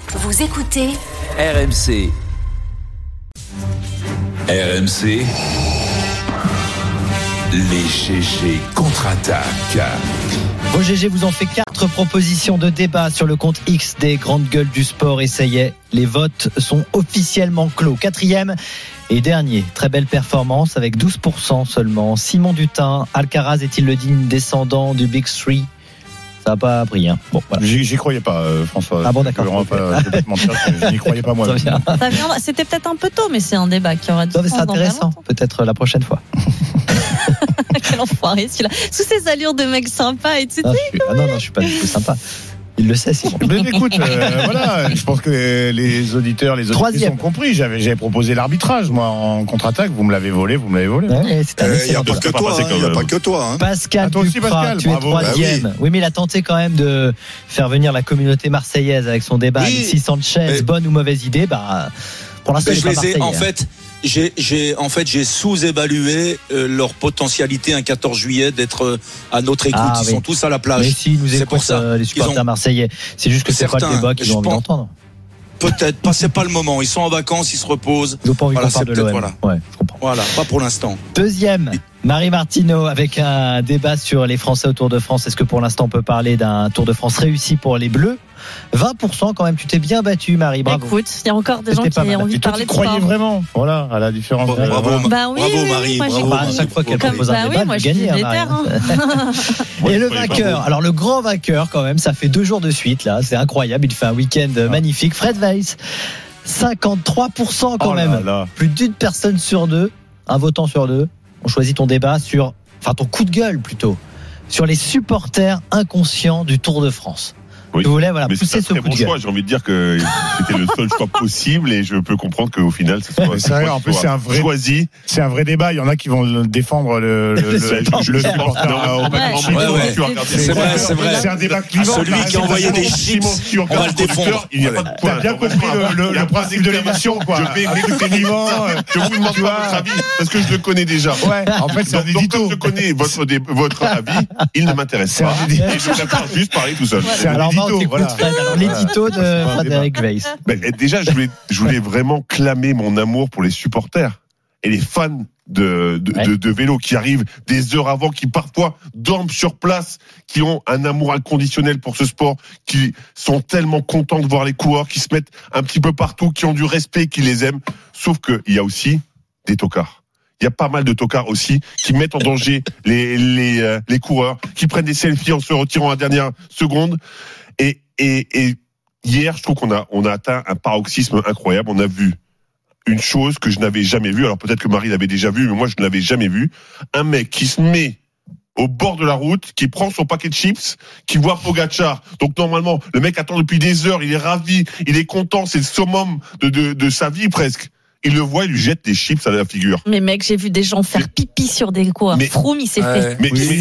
Vous écoutez RMC. RMC. Les GG contre-attaquent. Vos GG vous ont fait 4 propositions de débat sur le compte X des grandes gueules du sport. Et ça y est, les votes sont officiellement clos. 4e et dernier, très belle performance avec 12% seulement. Simon Dutin, Alcaraz est-il le digne descendant du Big Three? Ça n'a pas pris, hein. Bon, voilà. J'y croyais pas, François. Ah bon, d'accord. Je n'y croyais pas moi. C'était peut-être un peu tôt, mais c'est un débat qui aura du sens. C'est intéressant, peut-être la prochaine fois. Quel enfoiré celui-là. Sous ses allures de mec sympa, etc. Non, je suis pas du tout sympa. Il le sait, Simon. Mais écoute, voilà, je pense que les auditeurs, les auditrices ont compris. J'avais proposé l'arbitrage, moi, en contre-attaque. Vous me l'avez volé. Ouais, il n'y a pas que toi. Il n'y a pas que toi. Pascal Duprat, tu es 3e. Bah oui, mais il a tenté quand même de faire venir la communauté marseillaise avec son débat. Alexis Sanchez, bonne ou mauvaise idée. Pour l'instant, je les ai, en fait, j'ai sous-évalué leur potentialité un 14 juillet d'être à notre écoute. Ils sont tous à la plage. Mais si, nous écoutent les supporters marseillais. C'est juste que c'est pas le débat qu'ils ont envie d'entendre. Peut-être, c'est pas le moment. Ils sont en vacances, ils se reposent. Ils n'ont pas envie qu'on parle de l'OM. Ouais, je comprends. Voilà, pas pour l'instant. 2e, Marie Martineau avec un débat sur les Français au Tour de France. Est-ce que pour l'instant on peut parler d'un Tour de France réussi pour les Bleus? 20% quand même, tu t'es bien battu, Marie, bravo. Écoute, il y a encore des gens qui ont envie de parler de sport. Tu croyais vraiment, voilà, à la différence. Bravo Marie, bravo. À chaque fois qu'elle propose un débat, elle gagne. Et le vainqueur, alors le grand vainqueur quand même, ça fait 2 jours de suite là, c'est incroyable, il fait un week-end magnifique. Fred Weiss, 53% quand même. Plus d'une personne sur 2, un votant sur 2, on choisit ton débat sur, ton coup de gueule plutôt, sur les supporters inconscients du Tour de France. Oui. Je voulais mais pousser c'est ce un très coup bon de gueule. choix. J'ai envie de dire que c'était le seul choix possible et je peux comprendre qu'au final, ce soit. C'est vrai, en plus, c'est un vrai choisi. C'est un vrai débat. Il y en a qui vont défendre le supporter. C'est vrai. C'est un débat clivant. Celui qui a envoyé des chips, on va le défendre. Il n'y a pas de point. T'as bien compris le principe de l'émission, quoi. Je vais écouter vivant. Je vous demande pas votre avis parce que je le connais déjà. Ouais. En fait, c'est un édito. Donc, comme je connais votre avis, il ne m'intéresse pas. Et je préfère juste parler tout seul. Alors, l'édito de Frédéric Weiss. Déjà, je voulais vraiment clamer mon amour pour les supporters et les fans de vélo qui arrivent des heures avant, qui parfois dorment sur place, qui ont un amour inconditionnel pour ce sport, qui sont tellement contents de voir les coureurs, qui se mettent un petit peu partout, qui ont du respect, qui les aiment. Sauf qu'il y a aussi des tocards. Il y a pas mal de tocards aussi qui mettent en danger les coureurs, qui prennent des selfies en se retirant à la dernière seconde. Et hier, je trouve qu'on a atteint un paroxysme incroyable. On a vu une chose que je n'avais jamais vue. Alors peut-être que Marie l'avait déjà vue, mais moi je ne l'avais jamais vue. Un mec qui se met au bord de la route, qui prend son paquet de chips, qui voit Pogačar. Donc normalement, le mec attend depuis des heures, il est ravi, il est content, c'est le summum de sa vie presque. Il le voit, il lui jette des chips à la figure. Mais mec, j'ai vu des gens faire pipi sur des coureurs. Froome, il s'est fait.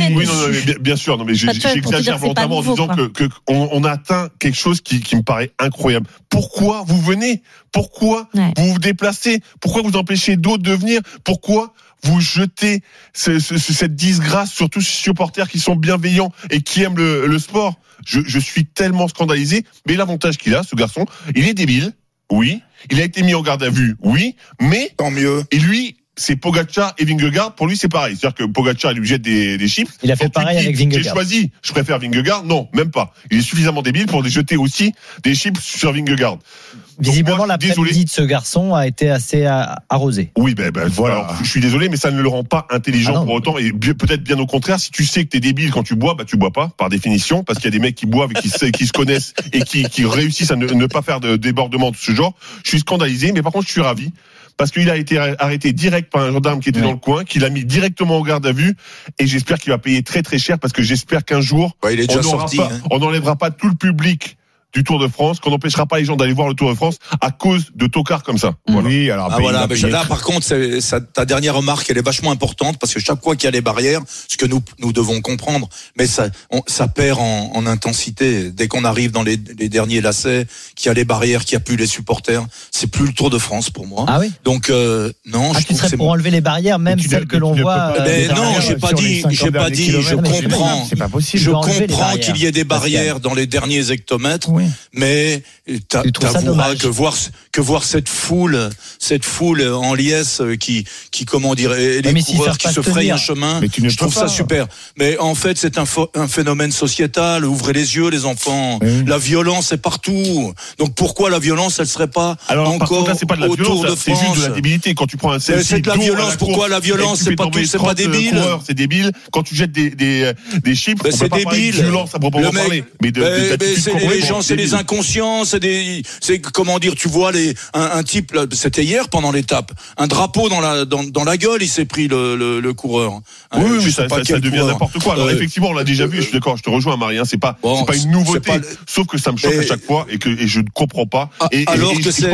Bien sûr, non, mais j'exagère volontairement en disant qu'on a atteint quelque chose qui me paraît incroyable. Pourquoi vous venez? Pourquoi vous vous déplacez? Pourquoi vous empêchez d'autres de venir? Pourquoi vous jetez cette disgrâce sur tous ces supporters qui sont bienveillants et qui aiment le sport? Je suis tellement scandalisé. Mais l'avantage qu'il a, ce garçon, il est débile. Oui, il a été mis en garde à vue, oui, mais tant mieux. Et lui, c'est Pogačar et Vingegaard. Pour lui, c'est pareil. C'est-à-dire que Pogačar, il lui jette des chips. Il a fait pareil avec Vingegaard. J'ai choisi, je préfère Vingegaard. Non, même pas. Il est suffisamment débile pour jeter aussi des chips sur Vingegaard. Visiblement, l'après-midi de ce garçon a été assez arrosé. Oui, voilà. Alors, je suis désolé, mais ça ne le rend pas intelligent pour autant. Et peut-être bien au contraire, si tu sais que t'es débile quand tu bois, tu bois pas, par définition, parce qu'il y a des mecs qui boivent et qui se connaissent et qui réussissent à ne pas faire de débordement de ce genre. Je suis scandalisé, mais par contre, je suis ravi. Parce qu'il a été arrêté direct par un gendarme qui était dans le coin, qui l'a mis directement en garde à vue, et j'espère qu'il va payer très très cher, parce que j'espère qu'un jour, il est déjà sorti, on n'enlèvera pas tout le public du Tour de France, qu'on n'empêchera pas les gens d'aller voir le Tour de France à cause de tocards comme ça. Voilà. Oui, alors là, par contre, ta dernière remarque, elle est vachement importante, parce que chaque fois qu'il y a les barrières, ce que nous devons comprendre, mais ça perd en intensité. Dès qu'on arrive dans les derniers lacets, qu'il y a les barrières, qu'il n'y a plus les supporters, c'est plus le Tour de France pour moi. Ah oui? Donc, non, je tu serais pour enlever les barrières, même celles que l'on voit. Non, j'ai pas dit, je comprends. C'est pas possible. Je comprends qu'il y ait des barrières dans les derniers hectomètres. oui. Mais t'avoueras que voir cette foule en liesse qui comment dire, et les coureurs qui se frayent un chemin, je trouve ça super. Mais en fait, c'est un phénomène sociétal. Ouvrez les yeux, les enfants. Oui. La violence est partout. Donc pourquoi la violence, elle serait pas encore là, c'est pas de la autour violence, de France? C'est juste de la débilité. Quand tu prends un selfie, c'est de la violence. Pourquoi la violence? C'est pas débile. C'est débile. Quand tu jettes des chiffres, on peut pas parler de violence à proprement parler. Mais les gens, c'est des inconscients, c'est comment dire, tu vois un type, c'était hier pendant l'étape, un drapeau dans la gueule, il s'est pris le coureur. Oui, mais ça devient n'importe quoi. Alors effectivement, on l'a déjà vu, je suis d'accord, je te rejoins Marie, c'est pas une nouveauté, sauf que ça me choque à chaque fois et je ne comprends pas. Alors que c'est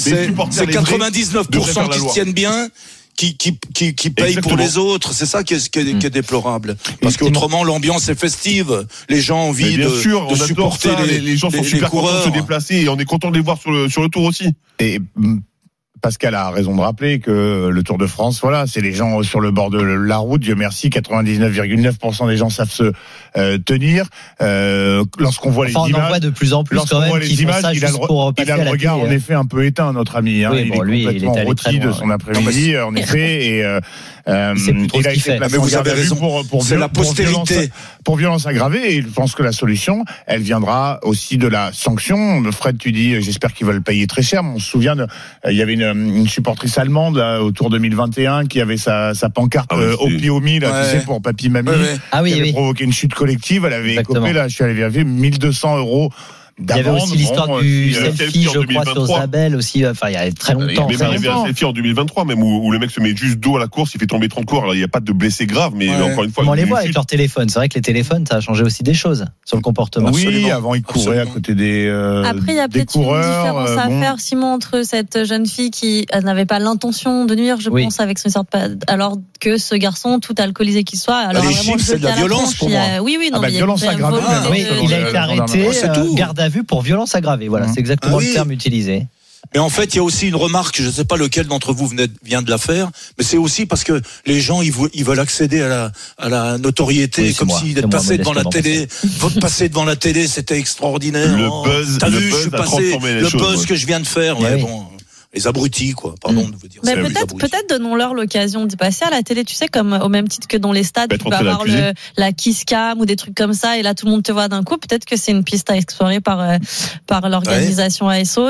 99% qui se tiennent bien, qui paye pour les autres, c'est ça qui est déplorable. Parce qu'autrement l'ambiance est festive, les gens ont envie de supporter les gens sont super contents de se déplacer et on est content de les voir sur le tour aussi. Et Pascal a raison de rappeler que le Tour de France, voilà, c'est les gens sur le bord de la route. Dieu merci, 99,9% des gens savent se tenir. Lorsqu'on voit les images, on en voit de plus en plus quand même qui font ça juste pour passer à la télé. Il a le regard en effet un peu éteint, notre ami. Oui, il est complètement rôti de son après-midi, en effet. Et c'est plus trop ce qu'il fait. Mais vous avez raison. C'est la postérité. Pour violence aggravée. Et je pense que la solution, elle viendra aussi de la sanction. Fred, tu dis, j'espère qu'ils veulent payer très cher. On se souvient, il y avait une supportrice allemande là, au Tour 2021 qui avait sa pancarte Opi-Omi, là, tu sais, pour papy mamie, qui avait provoqué une chute collective. Elle avait écopé, là, je suis allé vérifier, 1200 €. Il y avait aussi l'histoire du selfie, je crois, sur Zabel aussi. Enfin, il y a très longtemps. Il y avait un selfie en 2023, même où le mec se met juste dos à la course, il fait tomber 30 cours. Alors, il n'y a pas de blessés graves, mais encore une fois. On les voit avec leur téléphone. C'est vrai que les téléphones, ça a changé aussi des choses sur le comportement. Oui, absolument. Avant, ils couraient à côté des Après, il y a peut-être une différence à faire, Simon, entre cette jeune fille qui n'avait pas l'intention de nuire, je pense, avec son histoire, alors que ce garçon, tout alcoolisé qu'il soit. Alors, les chiffres, c'est de la violence pour moi. Oui, non, mais violence aggravée. Il a été arrêté, garde à vue pour violence aggravée. Voilà, c'est exactement le terme utilisé. Mais en fait, il y a aussi une remarque, je ne sais pas lequel d'entre vous vient de la faire, mais c'est aussi parce que les gens, ils veulent accéder à la notoriété, comme si d'être passé devant la télé. Passer devant la télé, c'était extraordinaire. Le buzz, t'as vu, je suis passé, le buzz que je viens de faire. Ouais, bon. Les abrutis, quoi. Pardon de vous dire. Mais peut-être donnons-leur l'occasion d'y passer à la télé, tu sais, comme au même titre que dans les stades, tu peux avoir la kiss cam ou des trucs comme ça, et là tout le monde te voit d'un coup. Peut-être que c'est une piste à explorer par l'organisation ASO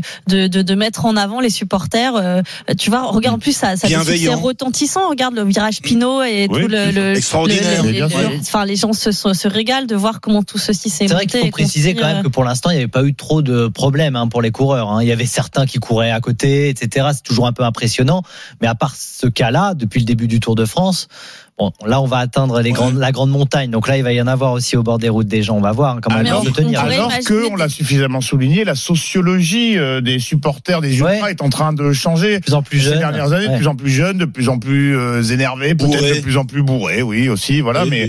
de mettre en avant les supporters. Tu vois, regarde en plus ça c'est retentissant. Regarde le virage Pinot et tout le extraordinaire. Enfin, les gens se régalent de voir comment tout ceci s'est monté. C'est vrai qu'il faut préciser quand même que pour l'instant il n'y avait pas eu trop de problèmes pour les coureurs. Il y avait certains qui couraient à côté, etc. C'est toujours un peu impressionnant. Mais à part ce cas-là, depuis le début du Tour de France, bon, là, on va atteindre la grande montagne. Donc là, il va y en avoir aussi au bord des routes des gens. On va voir comment ils vont se tenir. Alors qu'on l'a suffisamment souligné, la sociologie des supporters des ultras est en train de changer. De plus en plus jeunes. Ces dernières années, de plus en plus jeunes, de plus en plus énervés, peut-être de plus en plus bourrés, oui, aussi, voilà. Mais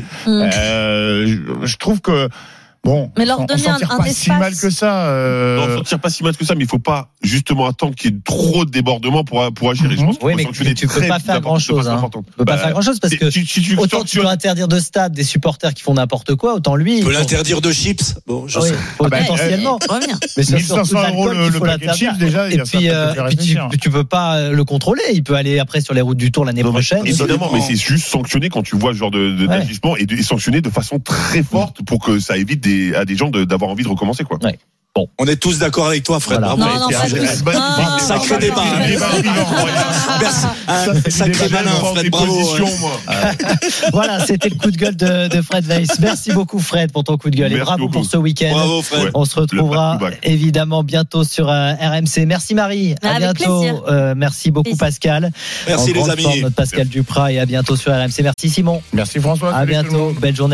je trouve que bon, mais leur donner on s'en tire pas si mal que ça. Non, on s'en tire pas si mal que ça, mais il faut pas justement attendre qu'il y ait trop de débordements pour agir. Et je pense mais tu peux pas faire grand-chose. Tu peux pas faire grand-chose parce que autant tu peux interdire de stade des supporters qui font n'importe quoi, autant lui. Tu peux l'interdire de chips. Bon, je sais. Potentiellement. Mais 1500 € le paquet de chips déjà. Et puis tu peux pas le contrôler. Il peut aller après sur les routes du Tour l'année prochaine. Évidemment, mais c'est juste sanctionné quand tu vois ce genre d'agissement et sanctionné de façon très forte pour que ça évite à des gens d'avoir envie de recommencer, quoi. Ouais. Bon. On est tous d'accord avec toi, Fred. Voilà. Non, pas tous. Sacré débat. Sacré malin, Fred. Bravo. Voilà, c'était le coup de gueule de Fred Weiss. Merci beaucoup, Fred, pour ton coup de gueule. Et bravo pour ce week-end. Bravo, Fred. On se retrouvera évidemment bientôt sur RMC. Merci, Marie. À bientôt. Merci beaucoup, Pascal. Merci, les amis. Notre Pascal Duprat, et à bientôt sur RMC. Merci, Simon. Merci, François. À bientôt. Belle journée.